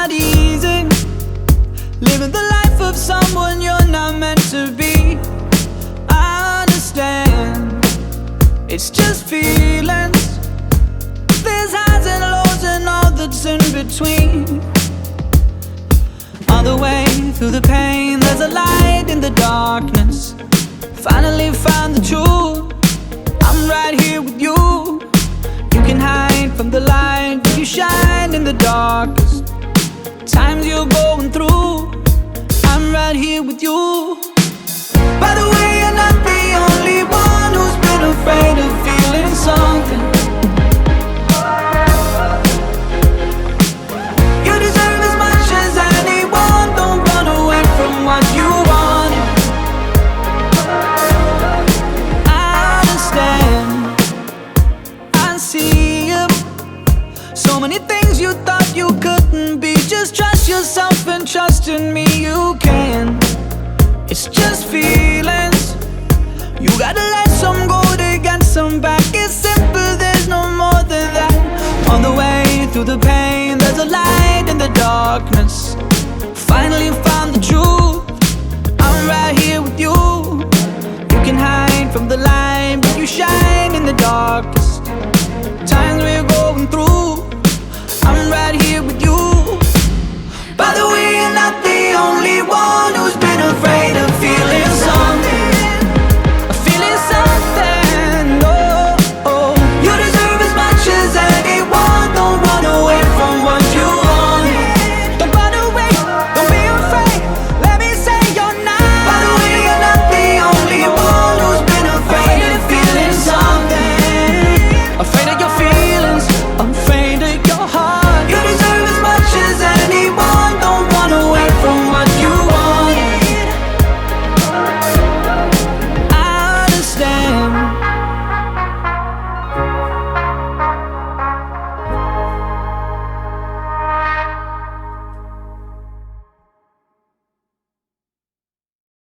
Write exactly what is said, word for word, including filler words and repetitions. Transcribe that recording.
not easy, living the life of someone you're not meant to be. I understand, it's just feelings. There's highs and lows and all that's in between. All the way through the pain, there's a light in the darkness. Finally found the truth, I'm right here with you. You can hide from the light, but you shine in the darkest times you're going through. I'm right here with you. By the way, you're not the only one who's been afraid of feeling something. You deserve as much as anyone. Don't run away from what you want. I understand, I see you. So many things you thought you couldn't be. Just trust yourself and trust in me, you can. It's just feelings. You gotta let some go to get some back. It's simple, there's no more than that. On the way through the pain, there's a light in the darkness.